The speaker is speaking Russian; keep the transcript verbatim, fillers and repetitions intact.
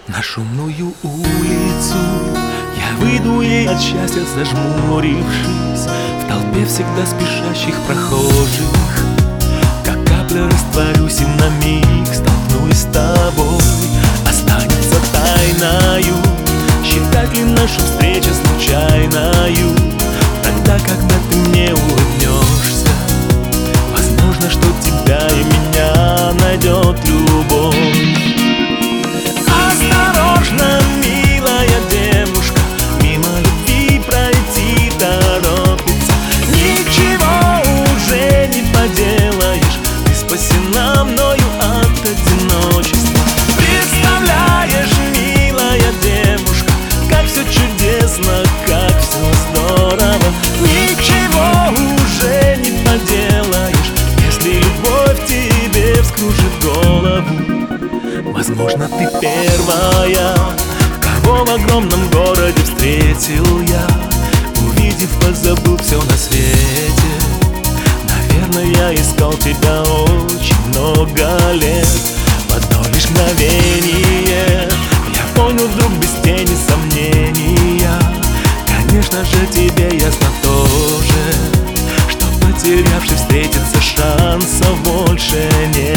На шумную улицу я выйду ей от счастья, зажмурившись в толпе всегда спешащих прохожих. Как капля растворюсь и на миг столкнусь с тобой. Останется тайною, считать ли нашу встречу случайною. Тогда, когда ты мне улыбнешься, возможно, что тебя и меня найдет любовь. Осторожно, милая девушка, мимо любви пройти торопится. Ничего уже не поделаешь, ты спасена мною от одиночества. Представляешь, милая девушка, как все чудесно, как все здорово. Ничего уже не поделаешь, если любовь тебе вскружит голову. Возможно, ты первая, кого в огромном городе встретил я. Увидев, позабыл все на свете. Наверное, я искал тебя очень много лет. В одно лишь мгновение я понял вдруг без тени сомнения. Конечно же, тебе ясно тоже, что потерявший встретиться шансов больше нет.